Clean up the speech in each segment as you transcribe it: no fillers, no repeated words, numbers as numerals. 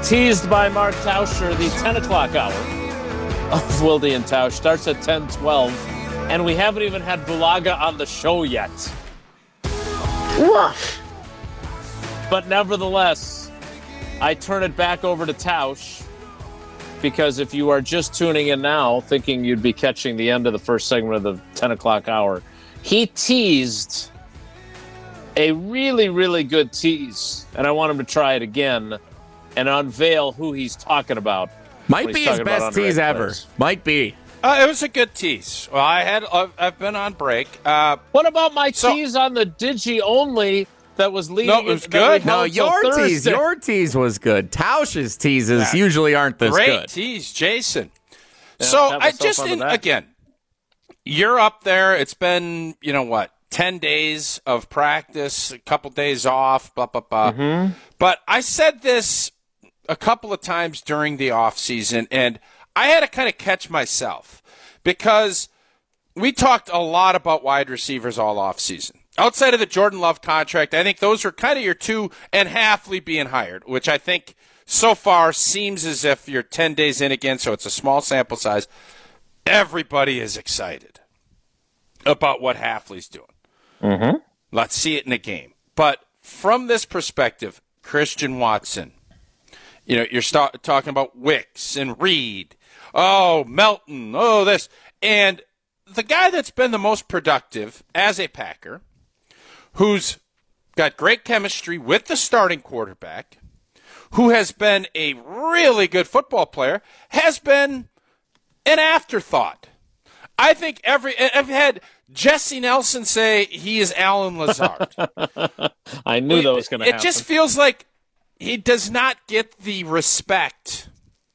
Teased by Mark Tauscher, the 10 o'clock hour of Wilde and Tausch starts at 10:12, and we haven't even had Bulaga on the show yet. Woof. But nevertheless, I turn it back over to Tausch, because if you are just tuning in now, thinking you'd be catching the end of the first segment of the 10 o'clock hour, he teased a really, really good tease, and I want him to try it again and unveil who he's talking about. Might be his best tease ever. Might be. It was a good tease. Well, I've been on break. What about my tease on the Digi only that was leading? No, it was good. No, your tease was good. Tausch's teases usually aren't this good. Great tease, Jason. Yeah, so I just again, you're up there. It's been 10 days of practice, a couple days off, blah blah blah. Mm-hmm. But I said this a couple of times during the off season, and I had to kind of catch myself because we talked a lot about wide receivers all off season. Outside of the Jordan Love contract, I think those are kind of your two, and Hafley being hired, which I think so far seems as if you're 10 days in again, so it's a small sample size. Everybody is excited about what Hafley's doing. Mm-hmm. Let's see it in a game. But from this perspective, Christian Watson, you're talking about Wicks and Reed. Oh, Melton. Oh, this. And the guy that's been the most productive as a Packer, who's got great chemistry with the starting quarterback, who has been a really good football player, has been an afterthought. I think I've had Jesse Nelson say he is Alan Lazard. I knew that was going to happen. It just feels like he does not get the respect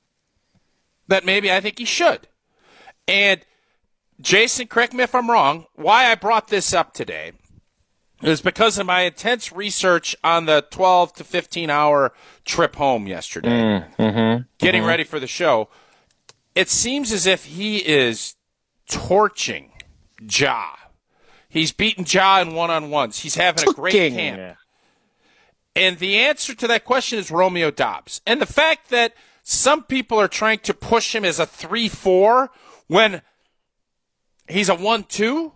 that maybe I think he should. And Jason, correct me if I'm wrong, why I brought this up today is because of my intense research on the 12 to 15 hour trip home yesterday, getting ready for the show. It seems as if he is torching Ja. He's beaten Ja in one-on-ones. He's having a great camp. And the answer to that question is Romeo Doubs. And the fact that some people are trying to push him as a 3-4 when he's a 1-2,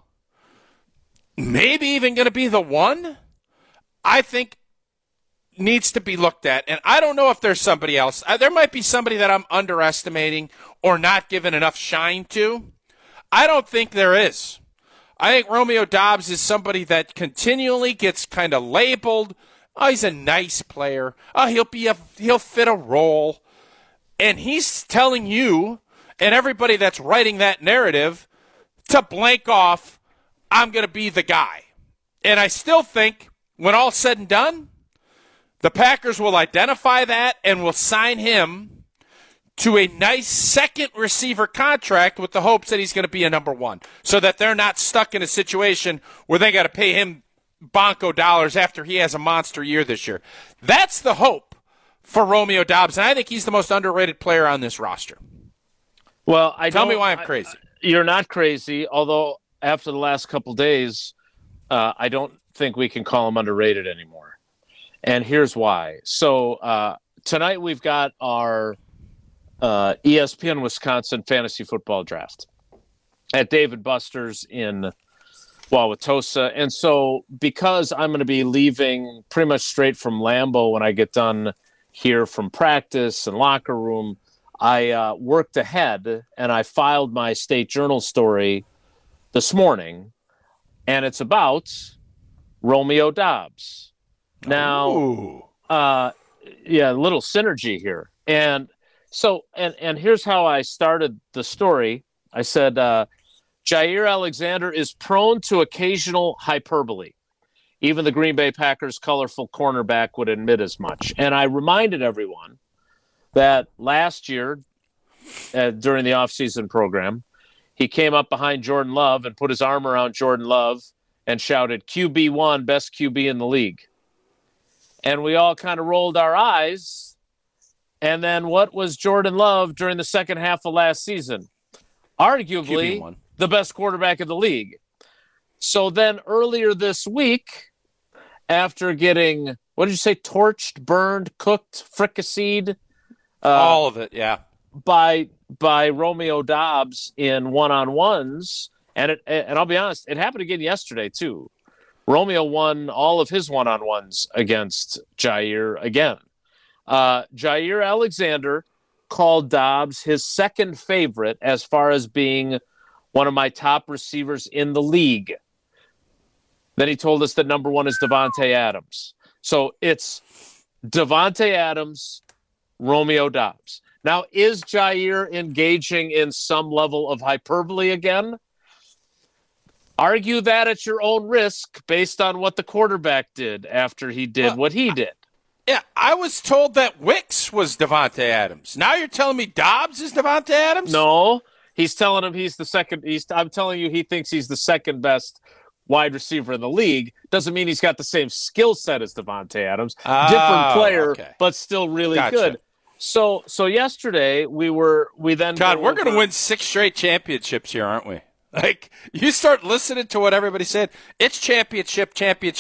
maybe even going to be the 1, I think needs to be looked at. And I don't know if there's somebody else. There might be somebody that I'm underestimating or not giving enough shine to. I don't think there is. I think Romeo Doubs is somebody that continually gets kind of labeled. Oh, he's a nice player. Oh, he'll fit a role. And he's telling you and everybody that's writing that narrative to blank off, I'm going to be the guy. And I still think when all's said and done, the Packers will identify that and will sign him to a nice second receiver contract with the hopes that he's going to be a number 1 so that they're not stuck in a situation where they got to pay him Bonko dollars after he has a monster year this year. That's the hope for Romeo Doubs, and I think he's the most underrated player on this roster. Well, Tell me why I'm crazy. You're not crazy, although after the last couple days, I don't think we can call him underrated anymore. And here's why. So tonight we've got our ESPN Wisconsin fantasy football draft at David Buster's in Wauwatosa. And so because I'm going to be leaving pretty much straight from Lambeau when I get done here from practice and locker room, I worked ahead and I filed my State Journal story this morning, and it's about Romeo Doubs. Now, a little synergy here. And so, and here's how I started the story. I said, Jair Alexander is prone to occasional hyperbole. Even the Green Bay Packers' colorful cornerback would admit as much. And I reminded everyone that last year, during the offseason program, he came up behind Jordan Love and put his arm around Jordan Love and shouted, QB1, best QB in the league. And we all kind of rolled our eyes. And then what was Jordan Love during the second half of last season? Arguably QB1. The best quarterback in the league. So then earlier this week, after getting, what did you say, torched, burned, cooked, fricasseed All of it, yeah. by Romeo Dobbs in one-on-ones, and I'll be honest, it happened again yesterday too. Romeo won all of his one-on-ones against Jair again. Jair Alexander called Dobbs his second favorite as far as being one of my top receivers in the league. Then he told us that number one is Davante Adams. So it's Davante Adams, Romeo Dobbs. Now, is Jair engaging in some level of hyperbole again? Argue that at your own risk based on what the quarterback did after he did what he did. Yeah, I was told that Wicks was Davante Adams. Now you're telling me Dobbs is Davante Adams? No, he's telling him he's the second. I'm telling you, he thinks he's the second best wide receiver in the league. Doesn't mean he's got the same skill set as Davante Adams. Different player, but still really good. So yesterday we're going to win 6 straight championships here, aren't we? Like, you start listening to what everybody said. It's championship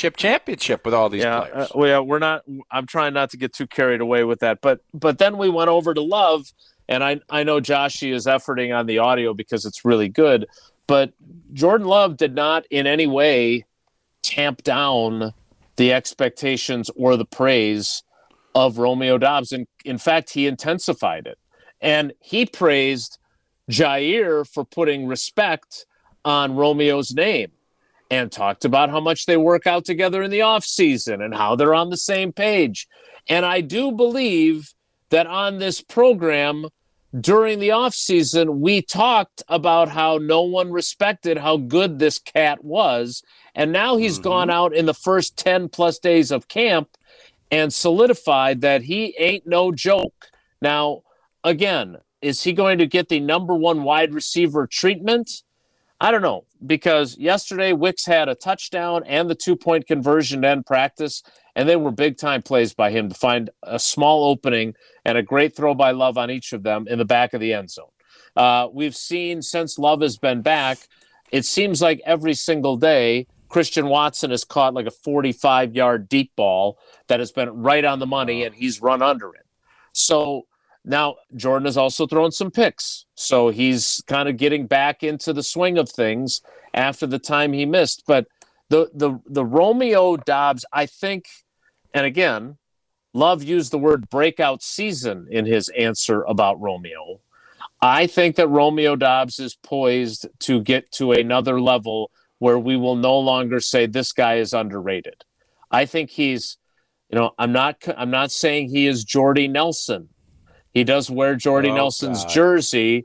with all these players. We're not. I'm trying not to get too carried away with that. But then we went over to Love, and I know Joshy is efforting on the audio because it's really good. But Jordan Love did not in any way tamp down the expectations or the praise of Romeo Dobbs. And in fact, he intensified it. And he praised Jair for putting respect on Romeo's name and talked about how much they work out together in the offseason and how they're on the same page. And I do believe that on this program during the offseason, we talked about how no one respected how good this cat was. And now he's gone out in the first 10 plus days of camp and solidified that he ain't no joke. Now, again, is he going to get the number one wide receiver treatment? I don't know, because yesterday Wicks had a touchdown and the 2-point conversion to end practice, and they were big-time plays by him to find a small opening and a great throw by Love on each of them in the back of the end zone. We've seen since Love has been back, it seems like every single day Christian Watson has caught like a 45-yard deep ball that has been right on the money, and he's run under it. So now Jordan has also thrown some picks. So he's kind of getting back into the swing of things after the time he missed. But the Romeo Dobbs, I think, and again, Love used the word breakout season in his answer about Romeo. I think that Romeo Dobbs is poised to get to another level where we will no longer say this guy is underrated. I think he's, I'm not saying he is Jordy Nelson. He does wear Jordy Nelson's jersey.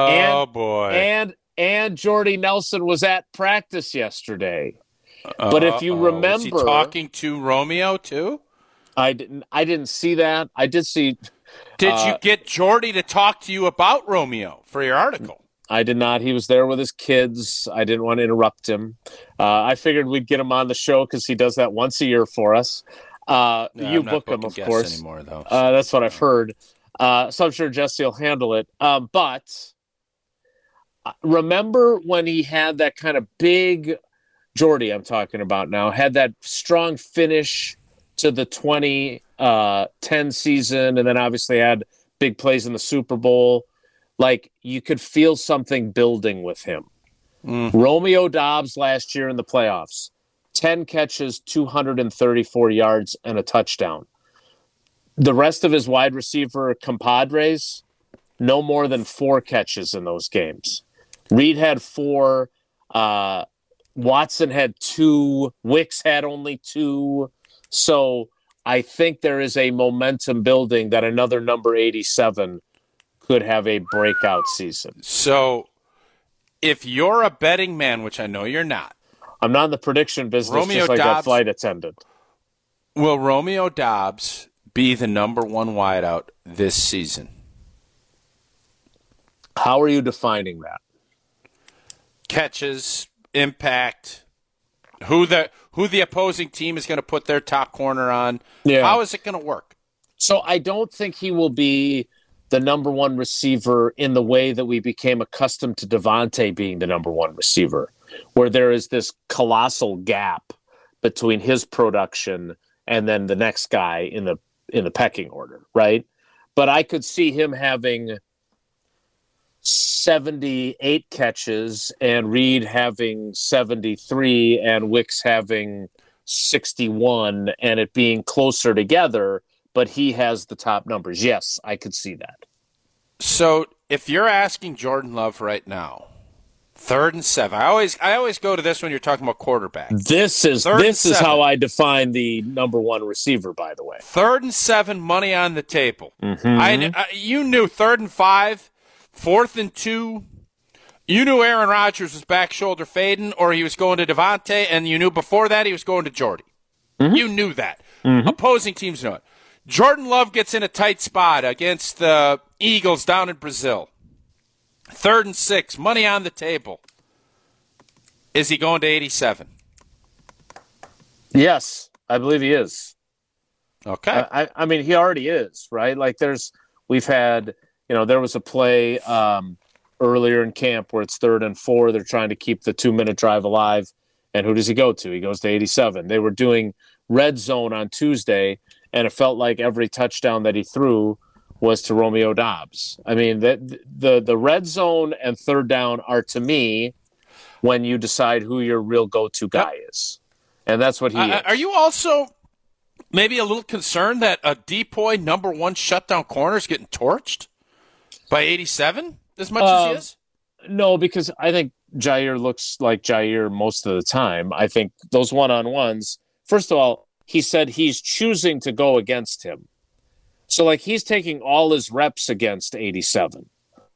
Boy. And Jordy Nelson was at practice yesterday. But if you remember, is he talking to Romeo too? I didn't see that. I did see. Did you get Jordy to talk to you about Romeo for your article? I did not. He was there with his kids. I didn't want to interrupt him. I figured we'd get him on the show because he does that once a year for us. You book him, of course. Anymore, though, that's what I've heard. So I'm sure Jesse will handle it. But remember when he had that kind of big, Jordy I'm talking about now, had that strong finish to the 2010 season, and then obviously had big plays in the Super Bowl. Like, you could feel something building with him. Romeo Dobbs last year in the playoffs, 10 catches, 234 yards, and a touchdown. The rest of his wide receiver compadres, no more than 4 catches in those games. Reed had 4. Watson had 2. Wicks had only 2. So I think there is a momentum building that another number 87 could have a breakout season. So if you're a betting man, which I know you're not. I'm not in the prediction business, Romeo just like Dobbs, that flight attendant. Will Romeo Dobbs be the number one wideout this season? How are you defining that? Catches, impact, who the opposing team is going to put their top corner on. Yeah. How is it going to work? So I don't think he will be the number one receiver in the way that we became accustomed to Davante being the number one receiver, where there is this colossal gap between his production and then the next guy in the pecking order, right? but I could see him having 78 catches and Reed having 73 and Wicks having 61 and it being closer together, but he has the top numbers. Yes, I could see that. So if you're asking Jordan Love right now, 3rd and 7. I always go to this when you're talking about quarterback. This is how I define the number one receiver, by the way. 3rd and 7, money on the table. Mm-hmm. You knew 3rd and 5, 4th and 2. You knew Aaron Rodgers was back shoulder fading, or he was going to Devontae, and you knew before that he was going to Jordy. Mm-hmm. You knew that. Mm-hmm. Opposing teams know it. Jordan Love gets in a tight spot against the Eagles down in Brazil. 3rd and 6, money on the table. Is he going to 87? Yes, I believe he is. Okay. I mean, he already is, right? Like there was a play earlier in camp where it's 3rd and 4. They're trying to keep the 2-minute drive alive. And who does he go to? He goes to 87. They were doing red zone on Tuesday, and it felt like every touchdown that he threw was to Romeo Doubs. I mean, the red zone and 3rd down are, to me, when you decide who your real go-to guy is. And that's what he is. Are you also maybe a little concerned that a DPOY number 1 shutdown corner is getting torched by 87 as much as he is? No, because I think Jair looks like Jair most of the time. I think those one-on-ones, first of all, he said he's choosing to go against him. So, like, he's taking all his reps against 87.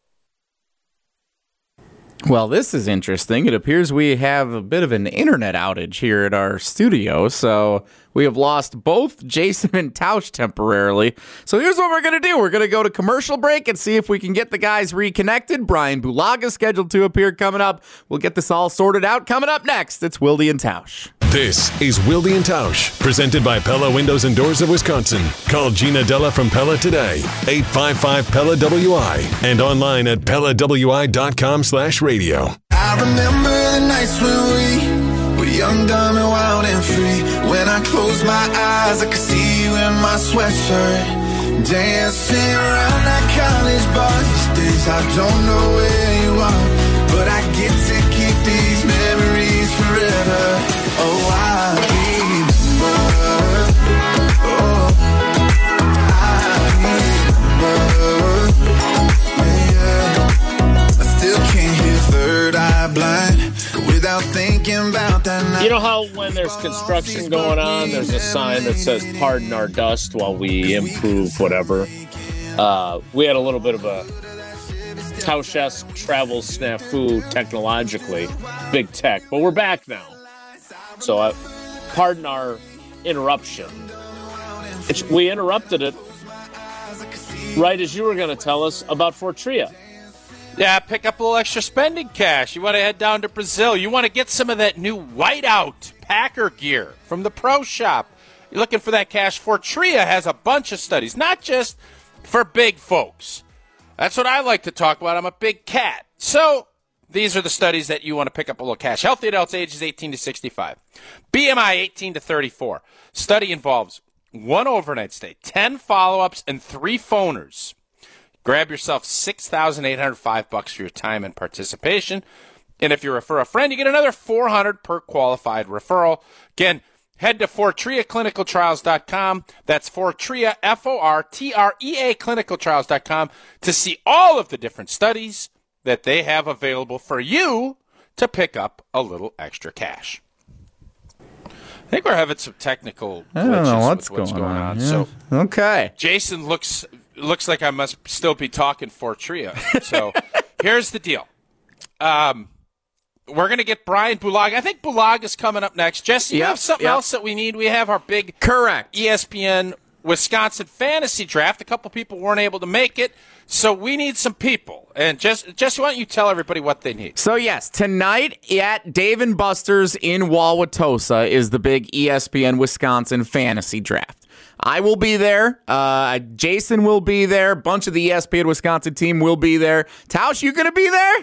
Well, this is interesting. It appears we have a bit of an internet outage here at our studio, so we have lost both Jason and Tausch temporarily. So here's what we're going to do. We're going to go to commercial break and see if we can get the guys reconnected. Brian Bulaga scheduled to appear coming up. We'll get this all sorted out. Coming up next, it's Wilde and Tausch. This is Wilde and Tausch, presented by Pella Windows and Doors of Wisconsin. Call Gina Della from Pella today, 855-PELLA-WI, and online at PellaWI.com/radio. I remember the nights when we were young, dumb, and wild and free. When I closed my eyes, I could see you in my sweatshirt, dancing around that college bar. These days I don't know where you are, but I get to keep these memories forever. Oh, I remember. Oh, I remember. Yeah. I still can't hear Third Eye Blind without thinking about that night. You know how when there's construction going on, there's a sign that says "Pardon our dust" while we improve whatever. We had a little bit of a Tausch-esque travel snafu technologically, big tech, but we're back now. So pardon our interruption. We interrupted it right as you were going to tell us about Fortria. Yeah, pick up a little extra spending cash. You want to head down to Brazil. You want to get some of that new whiteout Packer gear from the Pro Shop. You're looking for that cash. Fortria has a bunch of studies, not just for big folks. That's what I like to talk about. I'm a big cat. So these are the studies that you want to pick up a little cash. Healthy adults ages 18 to 65. BMI 18 to 34. Study involves 1 overnight stay, 10 follow-ups, and 3 phoners. Grab yourself $6,805 for your time and participation. And if you refer a friend, you get another $400 per qualified referral. Again, head to FortreaClinicalTrials.com. That's Fortrea, Fortrea clinicaltrials.com to see all of the different studies that they have available for you to pick up a little extra cash. I think we're having some technical glitches. I don't know what's with what's going on. Yeah. So, okay. Jason looks like I must still be talking Fortria. So here's the deal. We're going to get Brian Bulaga. I think Bulaga is coming up next. Jesse, you have something else that we need? We have our big ESPN Wisconsin fantasy draft. A couple people weren't able to make it, so we need some people. And Jesse, why don't you tell everybody what they need? So, yes, tonight at Dave & Buster's in Wauwatosa is the big ESPN Wisconsin fantasy draft. I will be there. Jason will be there. A bunch of the ESPN Wisconsin team will be there. Tausch, you going to be there?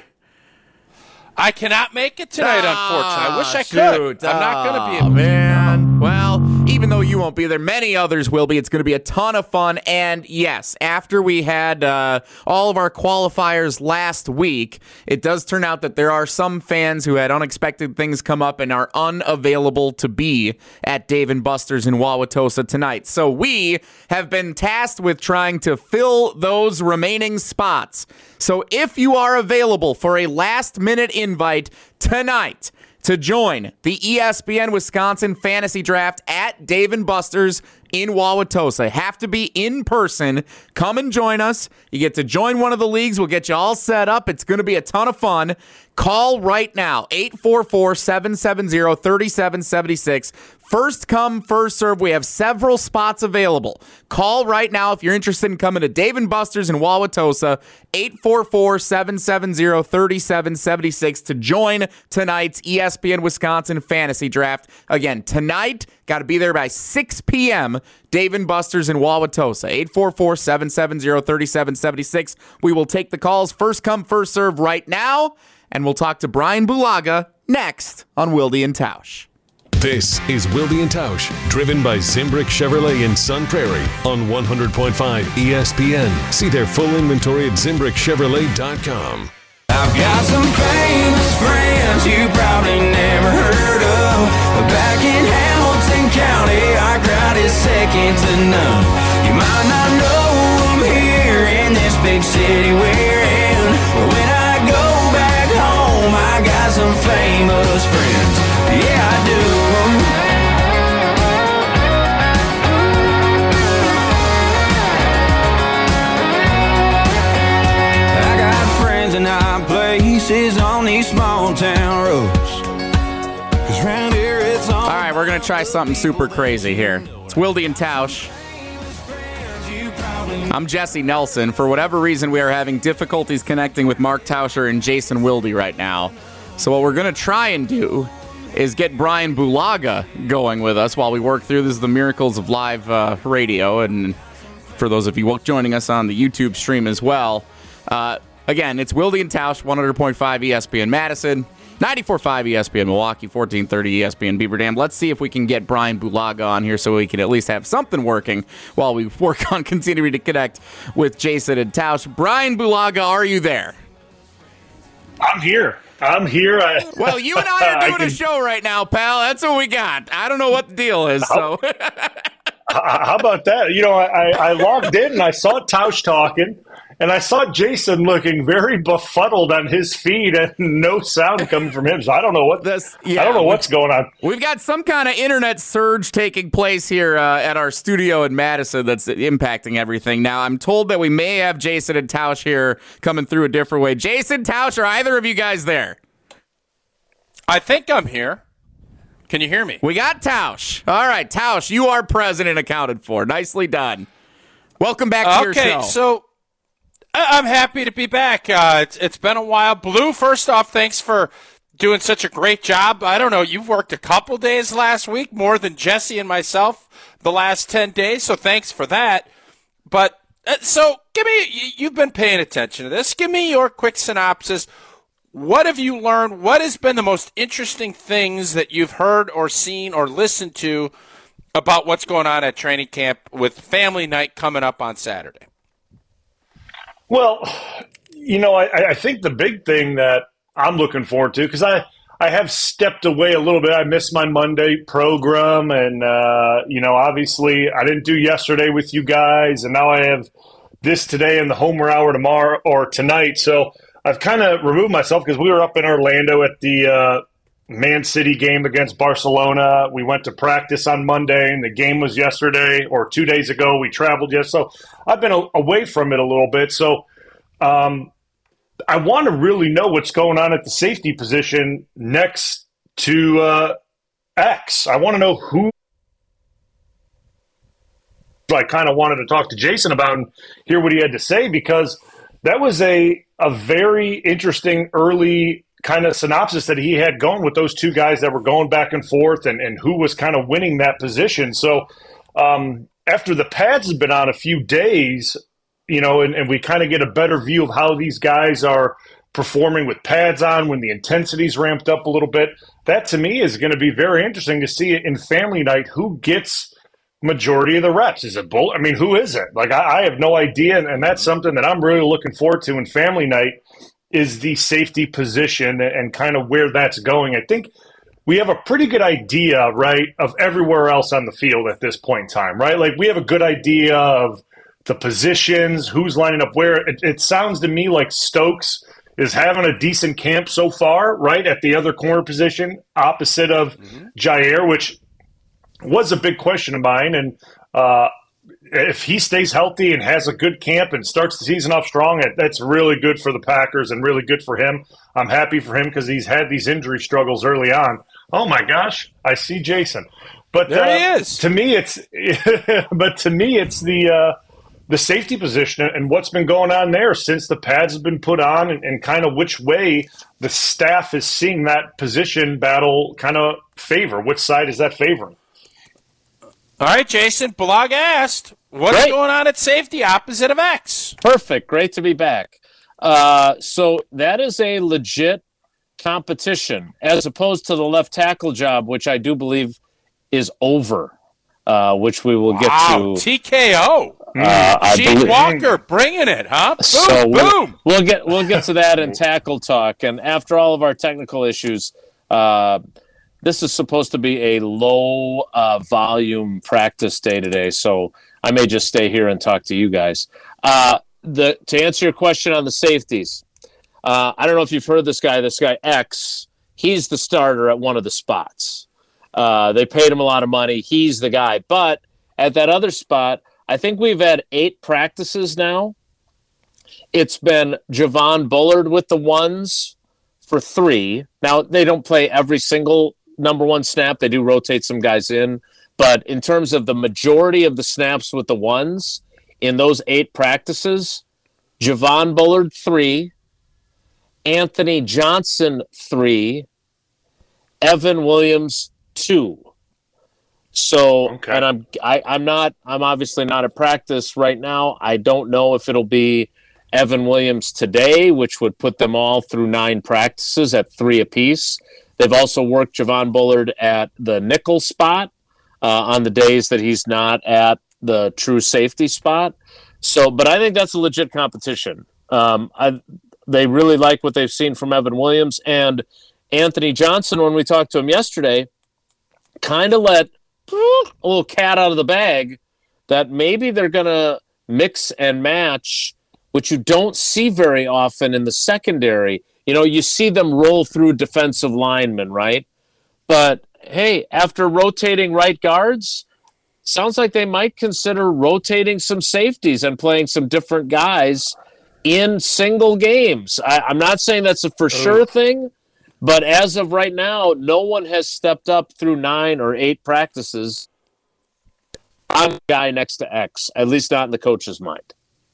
I cannot make it tonight, unfortunately. I wish I could. I'm not going to be able to. Man. Well, even though you you won't be there. Many others will be. It's going to be a ton of fun. And yes, after we had all of our qualifiers last week, it does turn out that there are some fans who had unexpected things come up and are unavailable to be at Dave & Buster's in Wauwatosa tonight. So we have been tasked with trying to fill those remaining spots. So if you are available for a last-minute invite tonight to join the ESPN Wisconsin Fantasy Draft at Dave & Buster's in Wauwatosa. Have to be in person. Come and join us. You get to join one of the leagues. We'll get you all set up. It's going to be a ton of fun. Call right now, 844-770-3776. First come, first serve. We have several spots available. Call right now if you're interested in coming to Dave & Buster's in Wauwatosa, 844-770-3776 to join tonight's ESPN Wisconsin Fantasy Draft. Again, tonight, got to be there by 6 p.m., Dave & Buster's in Wauwatosa, 844-770-3776. We will take the calls first come, first serve right now, and we'll talk to Brian Bulaga next on Wilde and Tausch. This is Wilde and Tausch, driven by Zimbrick Chevrolet in Sun Prairie on 100.5 ESPN. See their full inventory at ZimbrickChevrolet.com. I've got some famous friends you probably never heard of. Back in Hamilton County, our crowd is second to none. You might not know them here in this big city we're in, but when I go back home, I got some famous friends. Yeah, I do. I got friends in high places on these small town roads. 'Cause round here it's all right, we're going to try something super crazy here. It's Wilde and Tausch. I'm Jesse Nelson. For whatever reason, we are having difficulties connecting with Mark Tauscher and Jason Wilde right now. So what we're going to try and do is get Brian Bulaga going with us while we work through. This is the miracles of live radio, and for those of you joining us on the YouTube stream as well. Again, it's Wilde and Tausch, 100.5 ESPN Madison, 94.5 ESPN Milwaukee, 1430 ESPN Beaver Dam. Let's see if we can get Brian Bulaga on here so we can at least have something working while we work on continuing to connect with Jason and Tausch. Brian Bulaga, are you there? I'm here. Well, you and I are doing a show right now, pal. That's what we got. I don't know what the deal is. So, how about that? You know, I logged in and I saw Tausch talking, and I saw Jason looking very befuddled on his feed, and no sound coming from him. So I don't know what's going on. We've got some kind of internet surge taking place here at our studio in Madison that's impacting everything. Now, I'm told that we may have Jason and Tausch here coming through a different way. Jason, Tausch, are either of you guys there? I think I'm here. Can you hear me? We got Tausch. All right, Tausch, you are present and accounted for. Nicely done. Welcome back to your show. Okay, so I'm happy to be back. It's been a while. Blue, first off, thanks for doing such a great job. I don't know, you've worked a couple days last week, more than Jesse and myself the last 10 days, so thanks for that. But, so, you've been paying attention to this. Give me your quick synopsis. What have you learned? What has been the most interesting things that you've heard or seen or listened to about what's going on at training camp with family night coming up on Saturday? Well, you know, I think the big thing that I'm looking forward to, because I have stepped away a little bit. I missed my Monday program, and, you know, obviously I didn't do yesterday with you guys, and now I have this today and the Homer Hour tomorrow or tonight. So I've kind of removed myself because we were up in Orlando at the Man City game against Barcelona. We went to practice on Monday, and the game was yesterday or 2 days ago. We traveled so I've been away from it a little bit. So I want to really know what's going on at the safety position next to X. I want to know who I kind of wanted to talk to Jason about and hear what he had to say, because that was a very interesting early kind of synopsis that he had going with those two guys that were going back and forth and who was kind of winning that position. So after the pads have been on a few days, you know, and we kind of get a better view of how these guys are performing with pads on when the intensity's ramped up a little bit, that to me is going to be very interesting to see in family night who gets majority of the reps? Is it Bullard? I mean, who is it? Like, I have no idea, and that's something that I'm really looking forward to in family night is the safety position and kind of where that's going. I think we have a pretty good idea, right, of everywhere else on the field at this point in time, right? Like, we have a good idea of the positions, who's lining up where. It sounds to me like Stokes is having a decent camp so far, right, at the other corner position, opposite of Jair, which was a big question of mine. And if he stays healthy and has a good camp and starts the season off strong, that's really good for the Packers and really good for him. I'm happy for him because he's had these injury struggles early on. Oh, my gosh, I see Jason. But there he is. To me, it's the safety position and what's been going on there since the pads have been put on and kind of which way the staff is seeing that position battle kind of favor. Which side is that favoring? All right, Jason, Blog asked, what's going on at safety opposite of X? Perfect. Great to be back. So that is a legit competition as opposed to the left tackle job, which I do believe is over, which we will get to. TKO. Gene Walker bringing it, huh? Boom, so boom. We'll get to that in tackle talk. And after all of our technical issues, this is supposed to be a low volume practice day today, so I may just stay here and talk to you guys. To answer your question on the safeties, I don't know if you've heard this guy X. He's the starter at one of the spots. They paid him a lot of money. He's the guy. But at that other spot, I think we've had 8 practices now. It's been Javon Bullard with the ones for 3. Now, they don't play every single number 1 snap. They do rotate some guys in. But in terms of the majority of the snaps with the ones, in those 8 practices, Javon Bullard 3, Anthony Johnson 3, Evan Williams 2. So, okay. And I'm obviously not at practice right now. I don't know if it'll be Evan Williams today, which would put them all through 9 practices at 3 apiece. They've also worked Javon Bullard at the nickel spot on the days that he's not at the true safety spot. So, but I think that's a legit competition. They really like what they've seen from Evan Williams and Anthony Johnson. When we talked to him yesterday, kind of let a little cat out of the bag that maybe they're going to mix and match, which you don't see very often in the secondary. You know, you see them roll through defensive linemen, right? But, hey, after rotating right guards, sounds like they might consider rotating some safeties and playing some different guys in single games. I'm not saying that's a for sure thing, but as of right now, no one has stepped up through 9 or 8 practices. I'm the guy next to X, at least not in the coach's mind.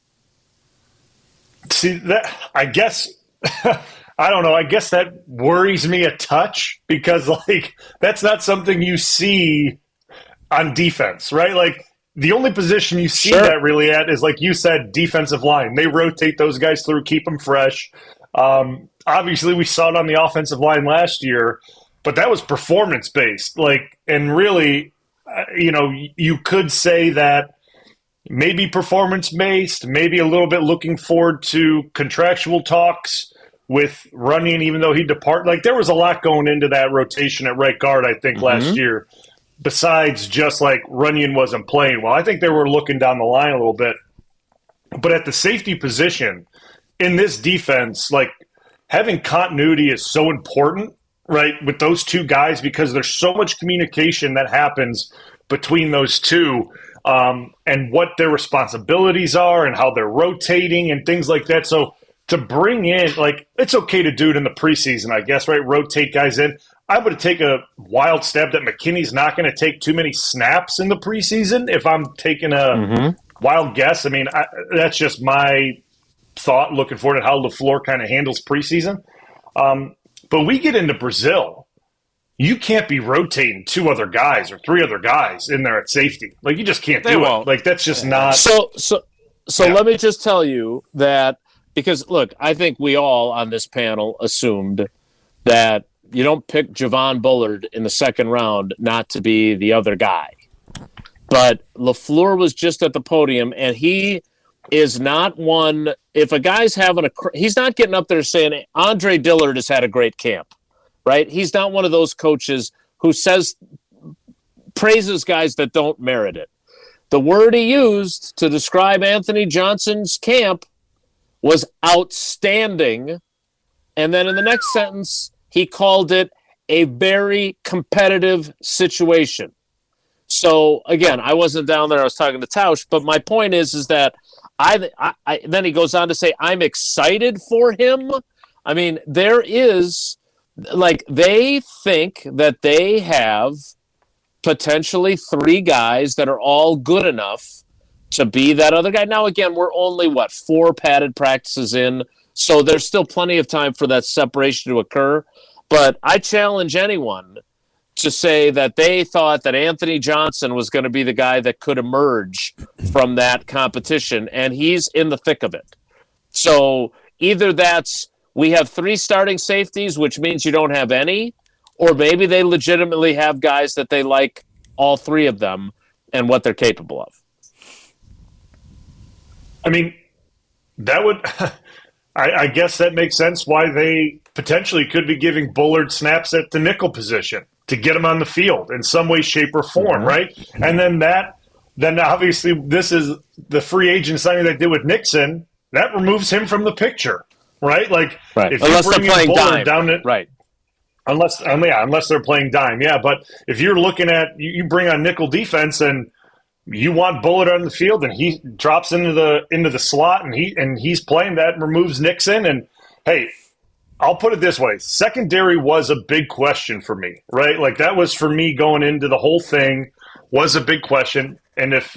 See, that I guess I don't know. I guess that worries me a touch because, like, that's not something you see on defense, right? Like, the only position you see that really at is, like you said, defensive line. They rotate those guys through, keep them fresh. Obviously, we saw it on the offensive line last year, but that was performance-based. Like, and really, you could say that maybe performance-based, maybe a little bit looking forward to contractual talks with Runyon, even though he departed. Like, there was a lot going into that rotation at right guard, I think, last year, besides just, like, Runyon wasn't playing well. I think they were looking down the line a little bit. But at the safety position, in this defense, like, having continuity is so important, right, with those 2 guys because there's so much communication that happens between those 2 and what their responsibilities are and how they're rotating and things like that. So to bring in, like, it's okay to do it in the preseason, I guess, right, rotate guys in. I would take a wild stab that McKinney's not going to take too many snaps in the preseason if I'm taking a wild guess. I mean, that's just my thought looking forward at how LaFleur kind of handles preseason. But we get into Brazil, you can't be rotating 2 other guys or 3 other guys in there at safety. Like, you just can't do it. Like, that's just not. So let me just tell you that because, look, I think we all on this panel assumed that you don't pick Javon Bullard in the second round not to be the other guy. but LaFleur was just at the podium, and he is not one. If a guy's having he's not getting up there saying Andre Dillard has had a great camp, right? He's not one of those coaches who praises guys that don't merit it. The word he used to describe Anthony Johnson's camp was outstanding. And then in the next sentence, he called it a very competitive situation. So again, I wasn't down there. I was talking to Tausch, but my point is that then he goes on to say, I'm excited for him. I mean, there is they think that they have potentially 3 guys that are all good enough to be that other guy. Now, again, we're only 4 padded practices in, so there's still plenty of time for that separation to occur. But I challenge anyone to say that they thought that Anthony Johnson was going to be the guy that could emerge from that competition, and he's in the thick of it. So either we have 3 starting safeties, which means you don't have any, or maybe they legitimately have guys that they like all 3 of them and what they're capable of. I mean, that would I guess that makes sense why they potentially could be giving Bullard snaps at the nickel position to get him on the field in some way, shape, or form, right? And then obviously this is the free agent signing they did with Nixon. That removes him from the picture, right? If unless they're playing Bullard dime, right? Unless they're playing dime, yeah. But if you're looking at you bring on nickel defense and you want Bullard on the field and he drops into the slot and he's playing, that removes Nixon. And hey, I'll put it this way: secondary was a big question for me, right? That was for me going into the whole thing was a big question. And with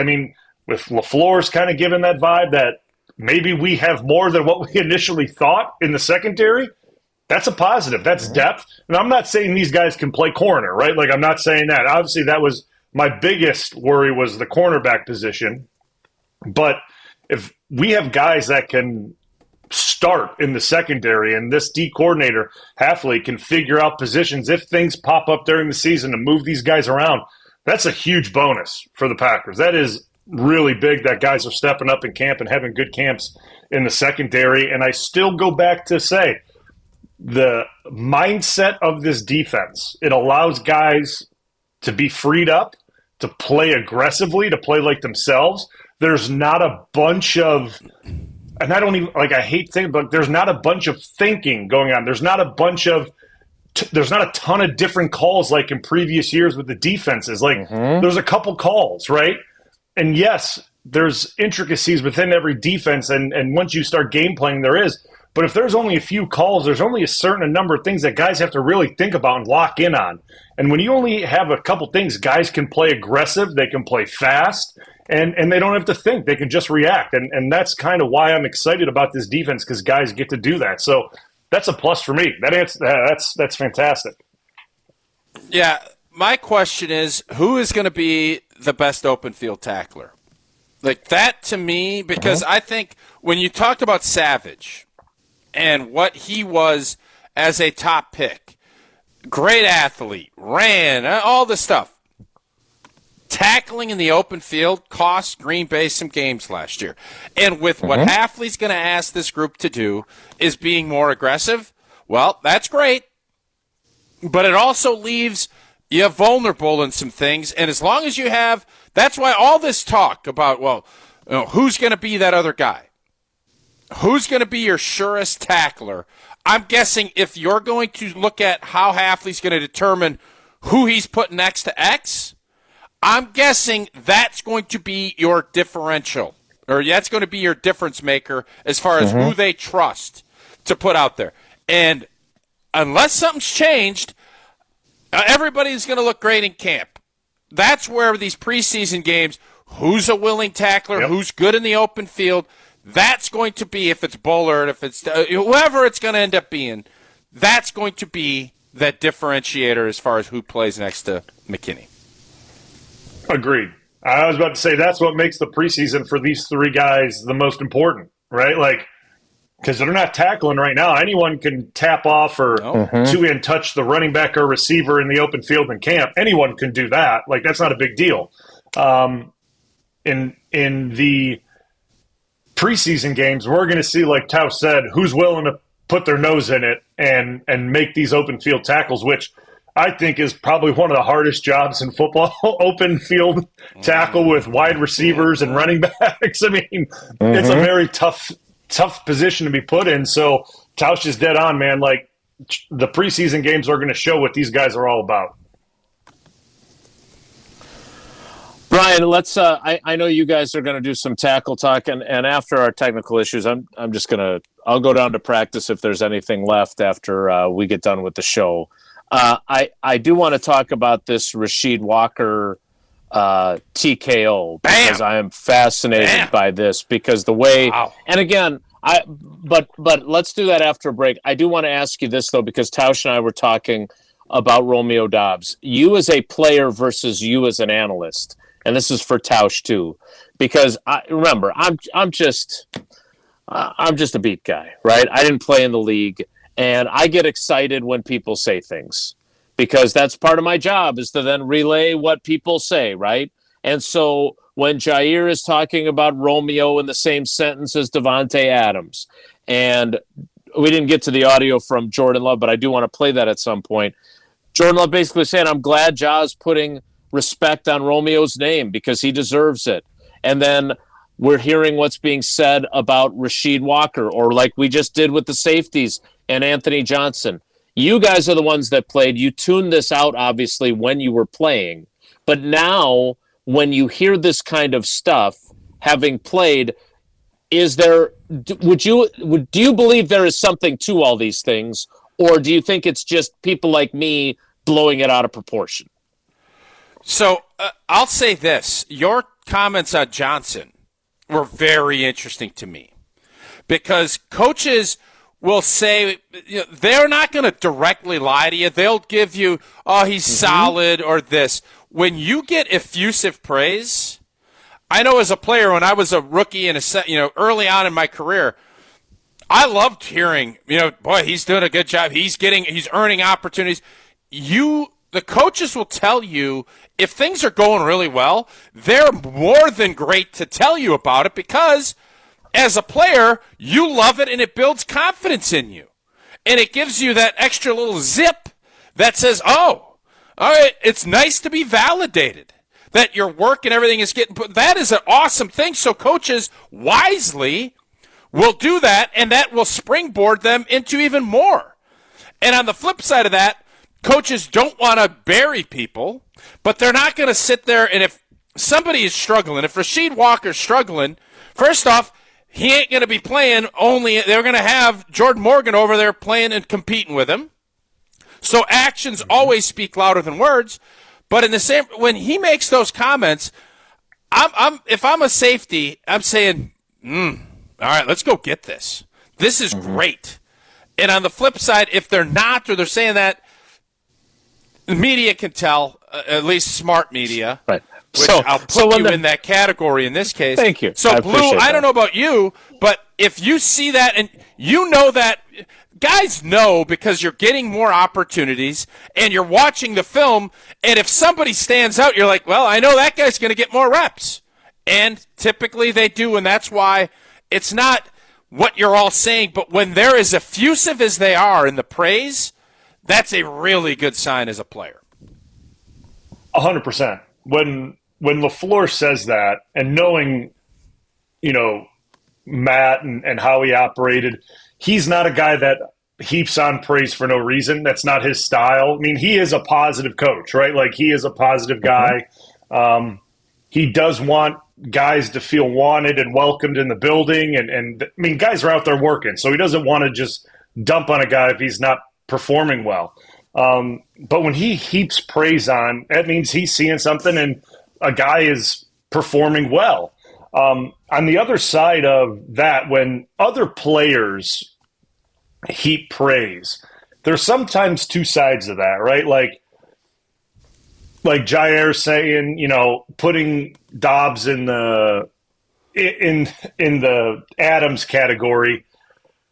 LaFleur's kind of given that vibe that maybe we have more than what we initially thought in the secondary. That's a positive. That's depth. And I'm not saying these guys can play corner, right? I'm not saying that. Obviously, that was my biggest worry was the cornerback position. But if we have guys that can start in the secondary and this D coordinator, Hafley, can figure out positions if things pop up during the season to move these guys around, that's a huge bonus for the Packers. That is really big that guys are stepping up in camp and having good camps in the secondary. And I still go back to say, the mindset of this defense, it allows guys to be freed up, to play aggressively, to play like themselves. There's not a bunch of, and I don't even, I hate thinking, but there's not a bunch of thinking going on. There's not a bunch of, there's not a ton of different calls like in previous years with the defenses. There's a couple calls, right? And yes, there's intricacies within every defense, and once you start game playing, there is. But if there's only a few calls, there's only a certain number of things that guys have to really think about and lock in on. And when you only have a couple things, guys can play aggressive, they can play fast, and they don't have to think. They can just react. And that's kind of why I'm excited about this defense, because guys get to do that. So that's a plus for me. That's fantastic. Yeah, my question is, who is going to be the best open field tackler? That to me, because I think when you talked about Savage and what he was as a top pick, great athlete, ran, all this stuff. Tackling in the open field cost Green Bay some games last year. And with what Hafley's going to ask this group to do is being more aggressive, well, that's great. But it also leaves you vulnerable in some things. And as long as you have, that's why all this talk about, who's going to be that other guy? Who's going to be your surest tackler? I'm guessing if you're going to look at how Hafley's going to determine who he's put next to X, I'm guessing that's going to be your differential, or that's going to be your difference maker as far as who they trust to put out there. And unless something's changed, everybody's going to look great in camp. That's where these preseason games, who's a willing tackler, who's good in the open field, that's going to be, if it's Bullard, if it's whoever it's going to end up being, that's going to be that differentiator as far as who plays next to McKinney. Agreed. I was about to say that's what makes the preseason for these 3 guys the most important, right? Because they're not tackling right now. Anyone can tap off or two-hand touch the running back or receiver in the open field in camp. Anyone can do that. That's not a big deal. in the preseason games, we're going to see, like Tausch said, who's willing to put their nose in it and make these open field tackles, which I think is probably one of the hardest jobs in football. Open field tackle with wide receivers and running backs. I mean, it's a very tough position to be put in. So Tausch is dead on, man. Like, the preseason games are going to show what these guys are all about. Brian, let's. I know you guys are going to do some tackle talk, and after our technical issues, I'm just gonna. I'll go down to practice if there's anything left after we get done with the show. I do want to talk about this Rasheed Walker TKO because I am fascinated by this because the way. Wow. And again, but let's do that after a break. I do want to ask you this though because Tausch and I were talking about Romeo Doubs. You as a player versus you as an analyst. And this is for Tausch too, because remember, I'm just a beat guy, right? I didn't play in the league, and I get excited when people say things because that's part of my job is to then relay what people say, right? And so when Jair is talking about Romeo in the same sentence as Davante Adams, and we didn't get to the audio from Jordan Love, but I do want to play that at some point. Jordan Love basically saying, "I'm glad Ja's putting respect on Romeo's name because he deserves it." And then we're hearing what's being said about Rasheed Walker, or like we just did with the safeties and Anthony Johnson. You guys are the ones that played. You tuned this out, obviously, when you were playing. But now, when you hear this kind of stuff, having played, do you believe there is something to all these things, or do you think it's just people like me blowing it out of proportion? So I'll say this. Your comments on Johnson were very interesting to me because coaches will say they're not going to directly lie to you. They'll give you, oh, he's solid or this. When you get effusive praise, I know as a player when I was a rookie and early on in my career, I loved hearing, boy, he's doing a good job. He's earning opportunities. The coaches will tell you if things are going really well, they're more than great to tell you about it because as a player, you love it and it builds confidence in you. And it gives you that extra little zip that says, oh, all right, it's nice to be validated that your work and everything is getting put. That is an awesome thing. So coaches wisely will do that, and that will springboard them into even more. And on the flip side of that, coaches don't want to bury people, but they're not going to sit there. And if somebody is struggling, if Rasheed Walker's struggling, first off, he ain't going to be playing they're going to have Jordan Morgan over there playing and competing with him. So actions always speak louder than words. But when he makes those comments, if I'm a safety, I'm saying, all right, let's go get this. This is great. And on the flip side, if they're not or they're saying that, the media can tell, at least smart media, right? Which I'll put you in that category in this case. Thank you. So, Blue, I don't know about you, but if you see that and you know that, guys know because you're getting more opportunities and you're watching the film, and if somebody stands out, you're like, well, I know that guy's going to get more reps. And typically they do, and that's why it's not what you're all saying, but when they're as effusive as they are in the praise, that's a really good sign as a player. 100%. When LaFleur says that, and knowing, Matt and how he operated, he's not a guy that heaps on praise for no reason. That's not his style. I mean, he is a positive coach, right? Like, he is a positive guy. He does want guys to feel wanted and welcomed in the building. And I mean, guys are out there working, so he doesn't want to just dump on a guy if he's not performing well. But when he heaps praise on, that means he's seeing something and a guy is performing well. On the other side of that, when other players heap praise, there's sometimes two sides of that, right? Like Jair saying, putting Doubs in the Adams category.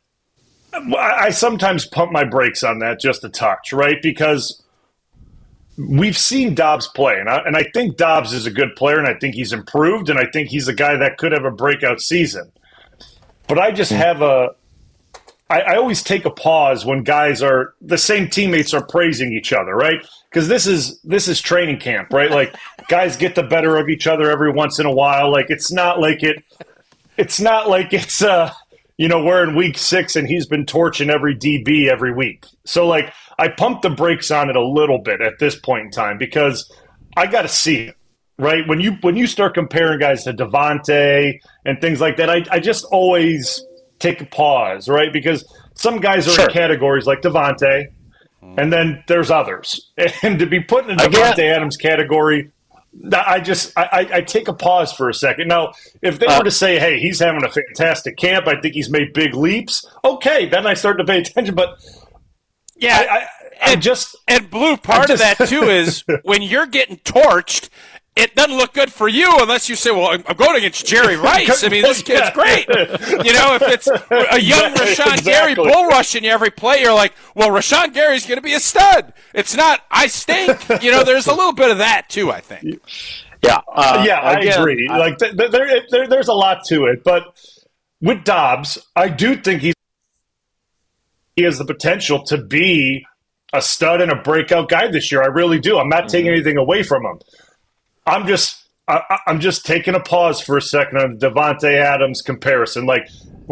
I sometimes pump my brakes on that just a touch, right? Because we've seen Dobbs play, and I think Dobbs is a good player, and I think he's improved, and I think he's a guy that could have a breakout season. But I just have I always take a pause when guys are the same teammates are praising each other, right? Because this is training camp, right? Like guys get the better of each other every once in a while. Like it's not like it's we're in week 6 and he's been torching every DB every week. So like I pumped the brakes on it a little bit at this point in time because I got to see it, right? When you start comparing guys to Devontae and things like that, I just always take a pause, right? Because some guys are in categories like Devontae, and then there's others. And to be put in a Devontae Adams category, I take a pause for a second. Now, if they were to say, hey, he's having a fantastic camp, I think he's made big leaps, okay, then I start to pay attention. But yeah, and Blue, part of that too is when you're getting torched, it doesn't look good for you unless you say, well, I'm going against Jerry Rice. I mean, this kid's great. If it's a young Rashawn Gary bull rushing you every play, you're like, well, Rashawn Gary's going to be a stud. It's not, I stink. There's a little bit of that too, I think. Yeah. I agree. Like there's a lot to it. But with Dobbs, I do think he has the potential to be a stud and a breakout guy this year. I really do. I'm not taking anything away from him. I'm just taking a pause for a second on the Devontae Adams comparison, like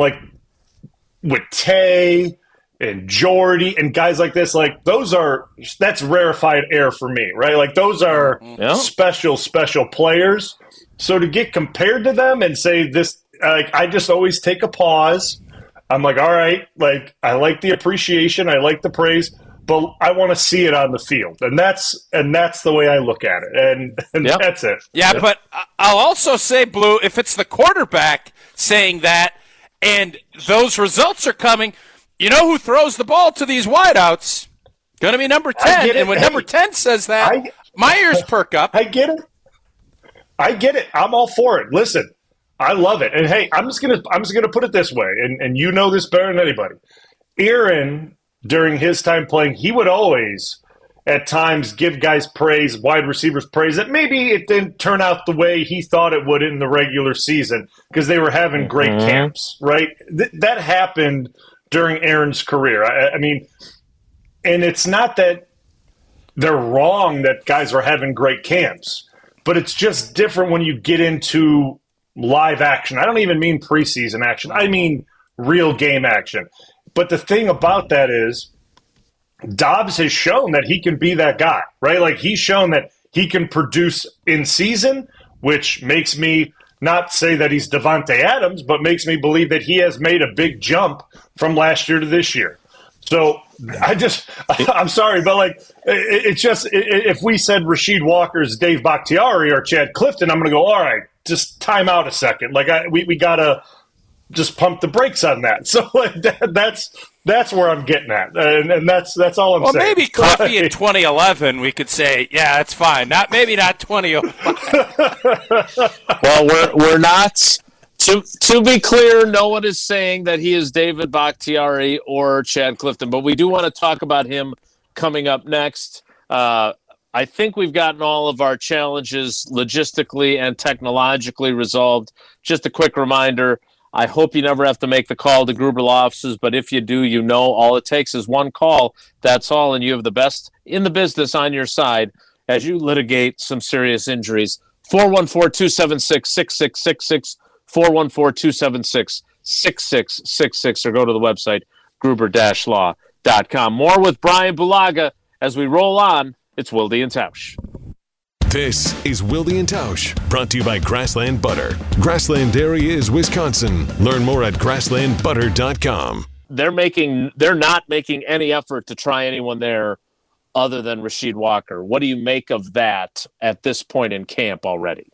with Tay and Jordy and guys like this. Like that's rarefied air for me, right? Like those are special players. So to get compared to them and say this, like I just always take a pause. I'm like, all right, like I like the appreciation, I like the praise, but I want to see it on the field, and that's the way I look at it, and that's it. Yeah, but I'll also say, Blue, if it's the quarterback saying that, and those results are coming, you know who throws the ball to these wideouts? Going to be number 10, and when number 10 says that, my ears perk up. I get it. I'm all for it. Listen, I love it, and hey, I'm just gonna put it this way, and you know this better than anybody. Aaron, during his time playing, he would always, at times, give guys praise, wide receivers praise, that maybe it didn't turn out the way he thought it would in the regular season because they were having great camps, right? That happened during Aaron's career. I mean, and it's not that they're wrong that guys are having great camps, but it's just different when you get into live action. I don't even mean preseason action. I mean real game action. But the thing about that is Dobbs has shown that he can be that guy, right? Like he's shown that he can produce in season, which makes me not say that he's Devontae Adams, but makes me believe that he has made a big jump from last year to this year. So I'm sorry, but like it's just if we said Rasheed Walker's Dave Bakhtiari or Chad Clifton, I'm going to go, all right, just time out a second. Like we got to just pump the brakes on that. So like that's where I'm getting at, and that's all I'm saying. Well, maybe Cliffy in 2011, we could say, yeah, that's fine. Not 2005. Well, we're not. To be clear, no one is saying that he is David Bakhtiari or Chad Clifton, but we do want to talk about him coming up next. I think we've gotten all of our challenges logistically and technologically resolved. Just a quick reminder, I hope you never have to make the call to Gruber Law Offices, but if you do, all it takes is one call. That's all, and you have the best in the business on your side as you litigate some serious injuries. 414-276-6666, 414-276-6666, or go to the website, gruber-law.com. More with Brian Bulaga as we roll on. It's Wilde and Tausch. This is Wilde and Tausch, brought to you by Grassland Butter. Grassland Dairy is Wisconsin. Learn more at grasslandbutter.com. They're not making any effort to try anyone there other than Rasheed Walker. What do you make of that at this point in camp already?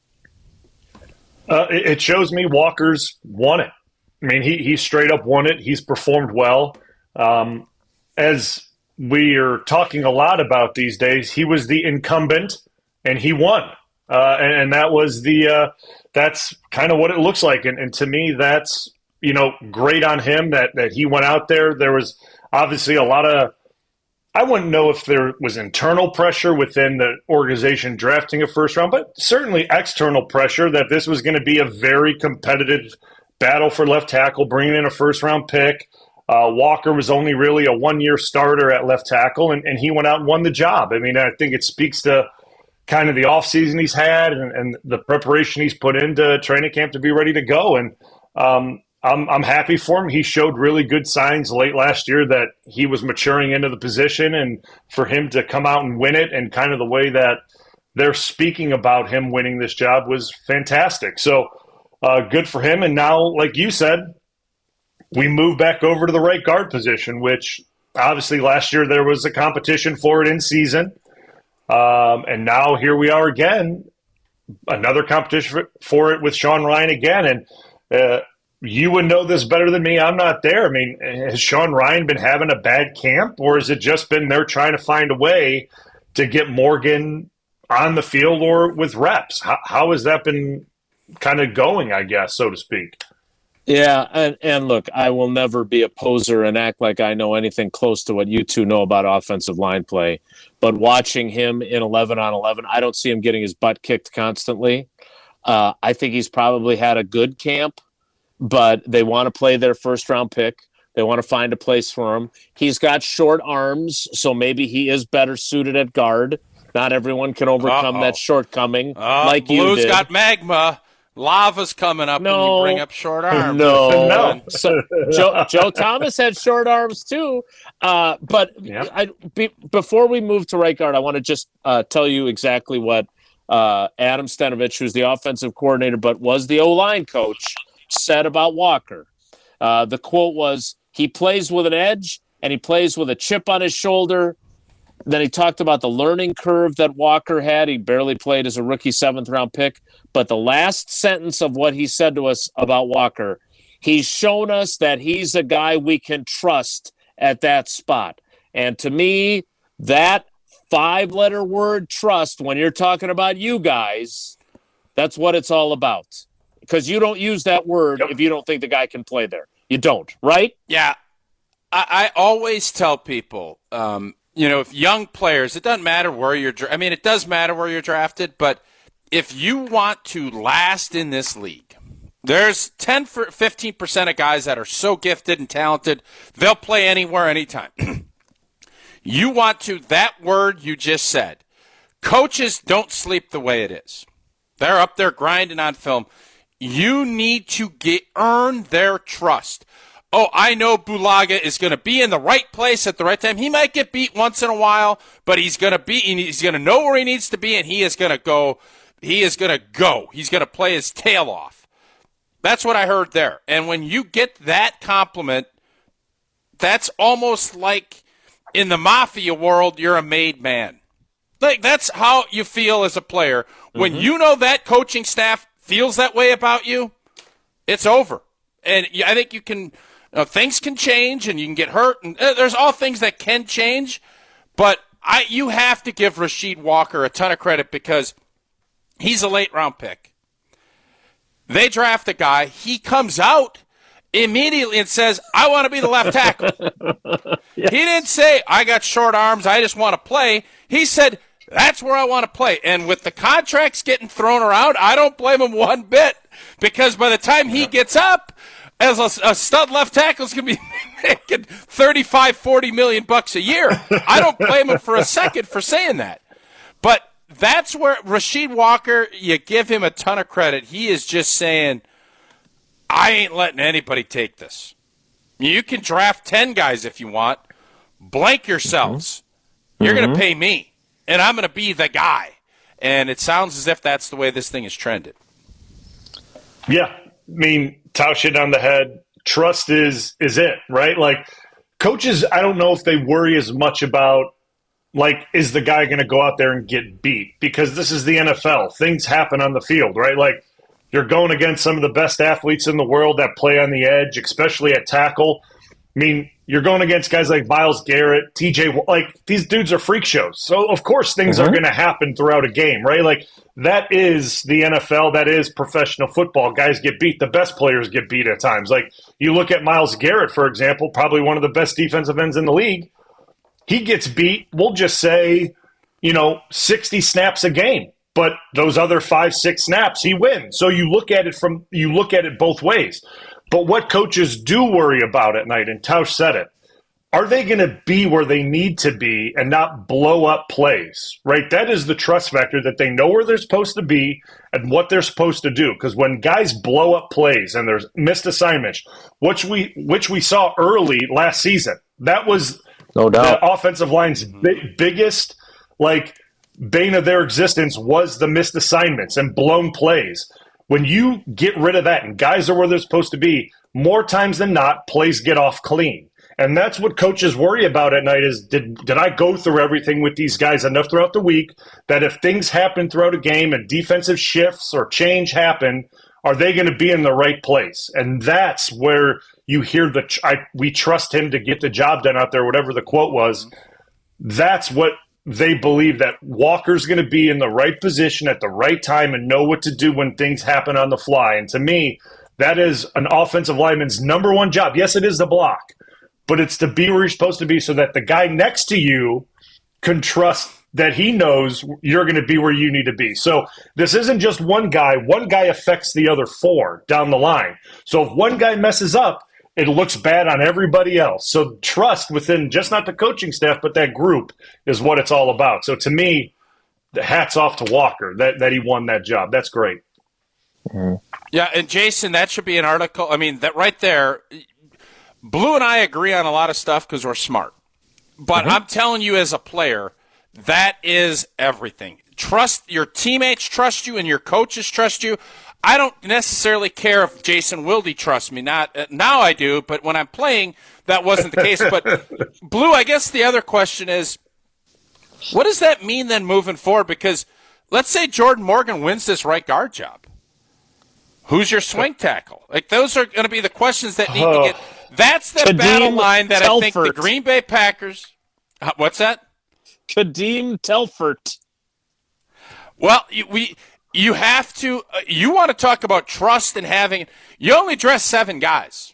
It shows me Walker's won it. I mean, he straight up won it. He's performed well. As we are talking a lot about these days, he was the incumbent, and he won. And that was that's kind of what it looks like. And to me, that's, great on him that he went out there. There was obviously a lot of I wouldn't know if there was internal pressure within the organization drafting a first round, but certainly external pressure that this was going to be a very competitive battle for left tackle, bringing in a first round pick. Walker was only really a 1-year starter at left tackle, and he went out and won the job. I mean, I think it speaks to kind of the offseason he's had and the preparation he's put into training camp to be ready to go. And I'm happy for him. He showed really good signs late last year that he was maturing into the position, and for him to come out and win it and kind of the way that they're speaking about him winning this job was fantastic. So good for him. And now, like you said, we move back over to the right guard position, which obviously last year there was a competition for it in season. And now here we are again, another competition for it with Sean Ryan again. And you would know this better than me. I'm not there. I mean, has Sean Ryan been having a bad camp, or has it just been they're trying to find a way to get Morgan on the field or with reps? How has that been kind of going, I guess, so to speak? Yeah, and look, I will never be a poser and act like I know anything close to what you two know about offensive line play. But watching him in 11-on-11, I don't see him getting his butt kicked constantly. I think he's probably had a good camp, but they want to play their first-round pick. They want to find a place for him. He's got short arms, so maybe he is better suited at guard. Not everyone can overcome that shortcoming like you did. Blue's got magma. Lava's coming up when you bring up short arms. No. So, Joe Thomas had short arms too. But before we move to right guard, I want to just tell you exactly what Adam Stenavich, who's the offensive coordinator but was the O-line coach, said about Walker. The quote was, he plays with an edge and he plays with a chip on his shoulder. Then he talked about the learning curve that Walker had. He barely played as a rookie 7th-round pick. But the last sentence of what he said to us about Walker, he's shown us that he's a guy we can trust at that spot. And to me, that 5-letter word, trust, when you're talking about you guys, that's what it's all about. Because you don't use that word if you don't think the guy can play there. You don't, right? Yeah. I always tell people, if young players, it doesn't matter where you're it does matter where you're drafted, but if you want to last in this league, there's 15% of guys that are so gifted and talented, they'll play anywhere, anytime. You want to, that word you just said, coaches don't sleep the way it is. They're up there grinding on film. You need to earn their trust. Oh, I know Bulaga is going to be in the right place at the right time. He might get beat once in a while, but he's going to know where he needs to be, and he is going to go. He's going to play his tail off. That's what I heard there. And when you get that compliment, that's almost like in the mafia world, you're a made man. Like, that's how you feel as a player. When you know that coaching staff feels that way about you, it's over. And I think you can things can change and you can get hurt. And there's all things that can change. But you have to give Rasheed Walker a ton of credit because he's a late-round pick. They draft a guy. He comes out immediately and says, I want to be the left tackle. Yes. He didn't say, I got short arms, I just want to play. He said, that's where I want to play. And with the contracts getting thrown around, I don't blame him one bit because by the time he gets up, as a stud left tackle is going to be making $35-40 million a year. I don't blame him for a second for saying that. But that's where Rasheed Walker, you give him a ton of credit. He is just saying, I ain't letting anybody take this. You can draft 10 guys if you want. Blank yourselves. You're going to pay me, and I'm going to be the guy. And it sounds as if that's the way this thing is trended. Yeah. I mean, Tausch hit on the head. Trust is it, right? Like, coaches, I don't know if they worry as much about, like, is the guy going to go out there and get beat? Because this is the NFL. Things happen on the field, right? Like, you're going against some of the best athletes in the world that play on the edge, especially at tackle. I mean, you're going against guys like Myles Garrett, TJ, like, these dudes are freak shows. So, of course, things are going to happen throughout a game, right? Like, that is the NFL. That is professional football. Guys get beat. The best players get beat at times. Like, you look at Myles Garrett, for example, probably one of the best defensive ends in the league. he gets beat, we'll just say, 60 snaps a game. But those other 5-6 snaps, he wins. So you look at it both ways. But what coaches do worry about at night, and Tausch said it, are they going to be where they need to be and not blow up plays, right? That is the trust factor, that they know where they're supposed to be and what they're supposed to do. Because when guys blow up plays and there's missed assignments, which we saw early last season, that was no doubt the offensive line's biggest, bane of their existence was the missed assignments and blown plays. When you get rid of that and guys are where they're supposed to be, more times than not, plays get off clean. And that's what coaches worry about at night is, did I go through everything with these guys enough throughout the week that if things happen throughout a game and defensive shifts or change happen, are they going to be in the right place? And that's where you hear we trust him to get the job done out there, whatever the quote was. That's what they believe, that Walker's going to be in the right position at the right time and know what to do when things happen on the fly. And to me, that is an offensive lineman's number one job. Yes, it is the block, but it's to be where you're supposed to be so that the guy next to you can trust that he knows you're going to be where you need to be. So this isn't just one guy. One guy affects the other 4 down the line. So if one guy messes up, it looks bad on everybody else. So trust within just not the coaching staff, but that group is what it's all about. So to me, the hats off to Walker that he won that job. That's great. Mm-hmm. Yeah, and Jason, that should be an article. I mean, that right there, Blue and I agree on a lot of stuff because we're smart. But I'm telling you as a player, that is everything. Trust your teammates, trust you, and your coaches trust you. I don't necessarily care if Jason Wilde trusts me. Now I do, but when I'm playing, that wasn't the case. But, Blue, I guess the other question is, what does that mean then moving forward? Because let's say Jordan Morgan wins this right guard job. Who's your swing tackle? Those are going to be the questions that need to get – that's the battle line that Telfort. I think the Green Bay Packers – what's that? Kadeem Telfort. Well, you have to you want to talk about trust and having – you only dress 7 guys.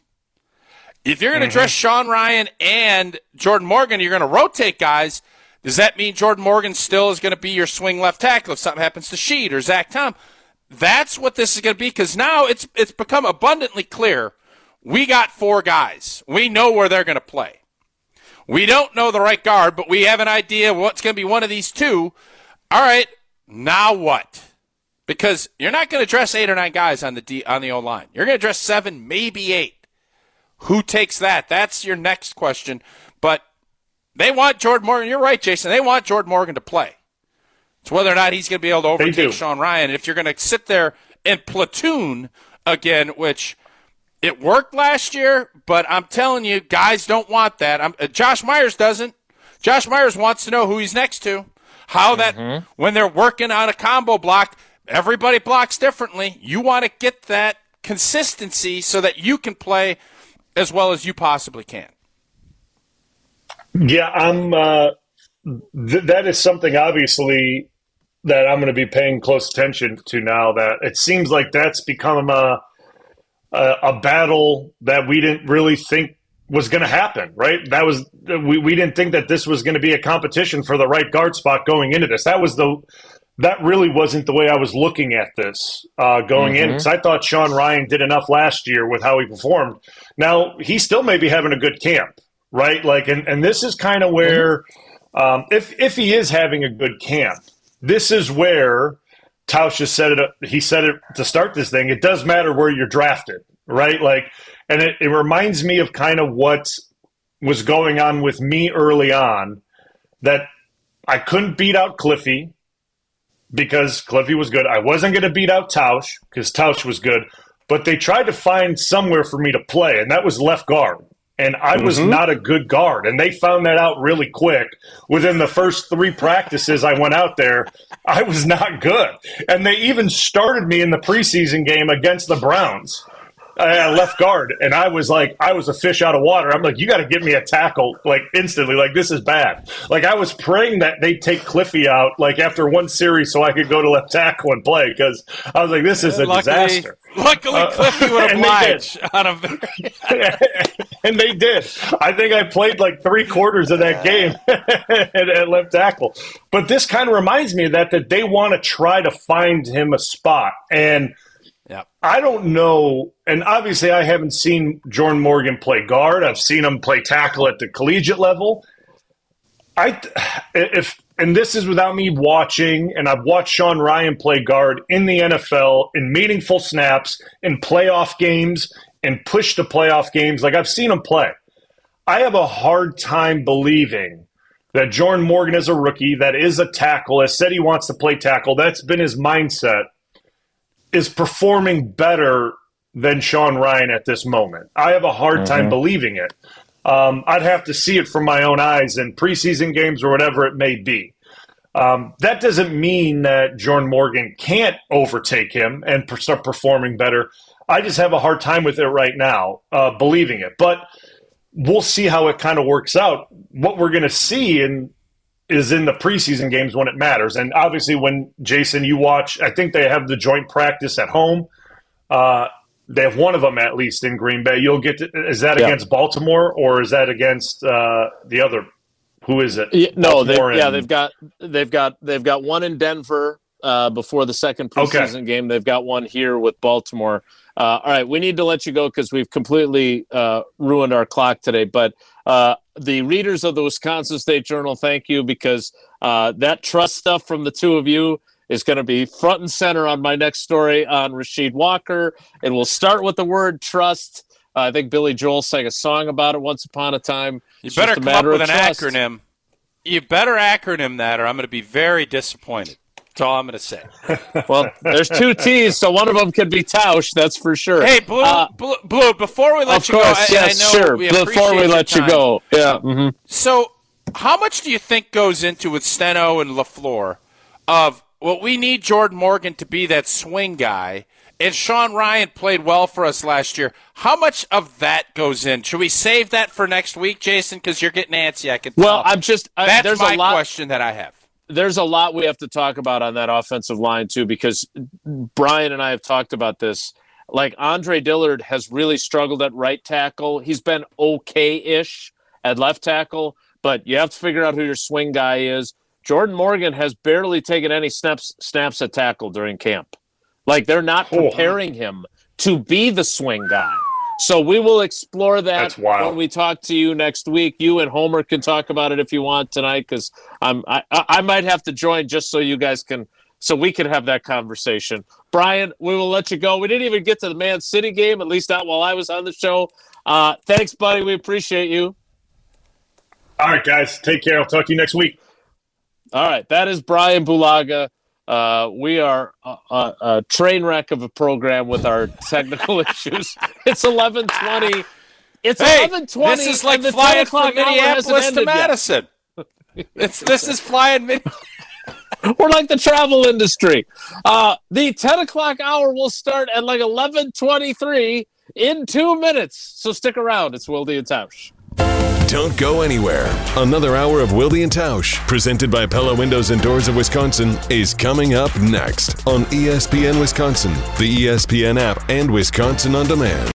If you're going to dress Sean Rhyan and Jordan Morgan, you're going to rotate guys. Does that mean Jordan Morgan still is going to be your swing left tackle if something happens to Sheed or Zach Tom? That's what this is going to be, because now it's become abundantly clear we got 4 guys. We know where they're going to play. We don't know the right guard, but we have an idea what's going to be one of these 2. All right, now what? Because you're not going to dress 8 or 9 guys on the O-line. You're going to dress 7, maybe 8. Who takes that? That's your next question. But they want Jordan Morgan. You're right, Jason. They want Jordan Morgan to play. It's whether or not he's going to be able to overtake Sean Rhyan. If you're going to sit there and platoon again, which it worked last year, but I'm telling you, guys don't want that. Josh Myers doesn't. Josh Myers wants to know who he's next to. How that when they're working on a combo block, everybody blocks differently. You want to get that consistency so that you can play as well as you possibly can. Yeah, that is something obviously that I'm going to be paying close attention to now. That it seems like that's become a battle that we didn't really think was going to happen, right? We didn't think that this was going to be a competition for the right guard spot going into this. That really wasn't the way I was looking at this going in, because I thought Sean Rhyan did enough last year with how he performed. Now, he still may be having a good camp, right? And this is kind of where, if he is having a good camp, this is where Tausch has said it. He said it to start this thing. It does matter where you're drafted, right? And it reminds me of kind of what was going on with me early on, that I couldn't beat out Cliffy because Cliffy was good. I wasn't going to beat out Tausch because Tausch was good, but they tried to find somewhere for me to play, and that was left guard. And I was not a good guard, and they found that out really quick. Within the first 3 practices I went out there, I was not good. And they even started me in the preseason game against the Browns. left guard, and I was a fish out of water. I'm like, you got to get me a tackle like instantly. Like, this is bad. Like, I was praying that they'd take Cliffy out like after one series so I could go to left tackle and play, because I was like, this is a disaster. Luckily, Cliffy would oblige on a and they did. I think I played like 3/4 of that game at left tackle. But this kind of reminds me of that they want to try to find him a spot. And I don't know. And obviously, I haven't seen Jordan Morgan play guard. I've seen him play tackle at the collegiate level. And this is without me watching, and I've watched Sean Ryan play guard in the NFL in meaningful snaps, in playoff games, and push to playoff games. Like, I've seen him play. I have a hard time believing that Jordan Morgan is a rookie, that is a tackle, has said he wants to play tackle, that's been his mindset, is performing better than Sean Ryan at this moment. I have a hard time believing it. I'd have to see it from my own eyes in preseason games or whatever it may be. That doesn't mean that Jordan Morgan can't overtake him and start performing better. I just have a hard time with it right now, believing it. But we'll see how it kind of works out. What we're going to see is in the preseason games when it matters. And obviously when, Jason, you watch, I think they have the joint practice at home. They have one of them at least in Green Bay. You'll get to, is that against Baltimore, or is that against the other? Who is it? They've got one in Denver before the second preseason game. They've got one here with Baltimore. All right, we need to let you go because we've completely ruined our clock today. But the readers of the Wisconsin State Journal, thank you, because that trust stuff from the two of you is going to be front and center on my next story on Rasheed Walker. And we'll start with the word trust. I think Billy Joel sang a song about it once upon a time. You better come up with an acronym. You better acronym that, or I'm going to be very disappointed. That's all I'm going to say. Well, there's two T's, so one of them could be Tausch, that's for sure. Hey, Blue, before we let you go, Before we let you go. Yeah. Mm-hmm. So how much do you think goes into with Steno and LaFleur of, well, we need Jordan Morgan to be that swing guy, and Sean Ryan played well for us last year. How much of that goes in? Should we save that for next week, Jason? Because you're getting antsy, I can tell. Well, that's my question that I have. There's a lot we have to talk about on that offensive line, too, because Brian and I have talked about this. Like, Andre Dillard has really struggled at right tackle. He's been okay-ish at left tackle, but you have to figure out who your swing guy is. Jordan Morgan has barely taken any snaps at tackle during camp. Like, they're not preparing him to be the swing guy. So we will explore that when we talk to you next week. You and Homer can talk about it if you want tonight, because I might have to join just so you guys can, so we can have that conversation. Brian, we will let you go. We didn't even get to the Man City game, at least not while I was on the show. Thanks, buddy. We appreciate you. All right, guys. Take care. I'll talk to you next week. All right. That is Brian Bulaga. We are a train wreck of a program with our technical issues. It's 11:20. It's 11:20. This is like flying from Minneapolis to Madison. This is flying. We're like the travel industry. The 10 o'clock hour will start at like 11:23 in 2 minutes. So stick around. It's Wilde and Tausch. Don't go anywhere. Another hour of Wilde and Tausch, presented by Pella Windows and Doors of Wisconsin, is coming up next on ESPN Wisconsin, the ESPN app, and Wisconsin On Demand.